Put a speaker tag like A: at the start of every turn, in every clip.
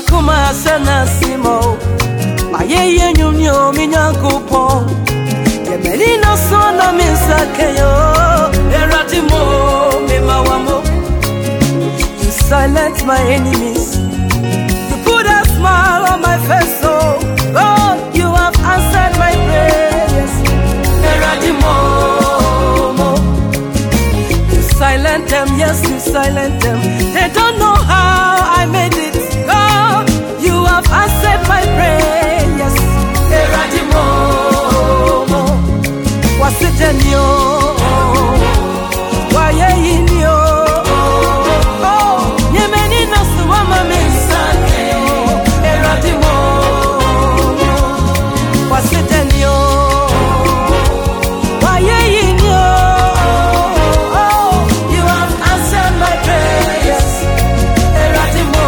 A: Makuma sana simo Mayeye nyumyo minyakupo Yemelina sona misakeyo Eratimo mimawamo You silence my enemies You put a smile on my face, oh God, you have answered my prayers Eratimo You silent them, yes you silent them They don't know how I made it God, you have answered my prayers Eradimo Wasitanyo Wayeinyo Nyemeni nasuwama misakeyo Eradimo Wasitanyo Wayeinyo You have answered my prayers Eradimo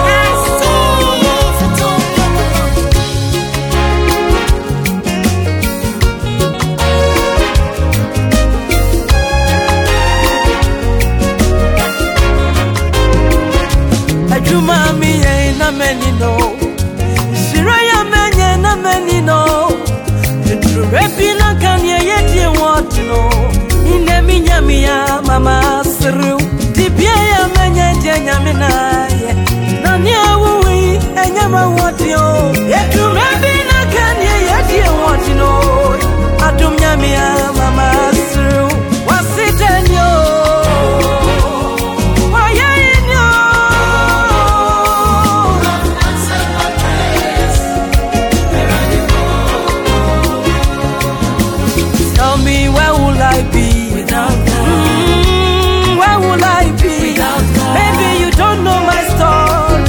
A: Ajuma miye na menino Shiraya menye na menino Repi na kanye yeti watino Ine minya miya mama siru Dibye ya menye jenya minaye Nani awui enyama watio Yetu repi na kanye yeti watino Atum nyamiya mama siru Wasitenyo Tell me where will I be without God? Where will I be without God? Maybe you don't know my story.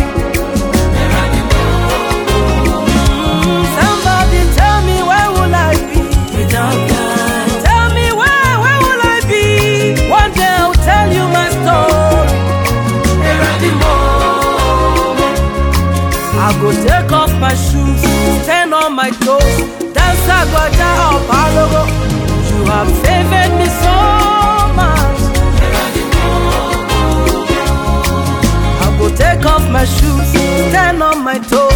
A: Somebody tell me where will I be without God? Tell me where will I be? One day I'll tell you my story. I go take off my shoes, stand on my toes, dance agbaja up alogo. You have favored me so much. I go take off my shoes, stand on my toes.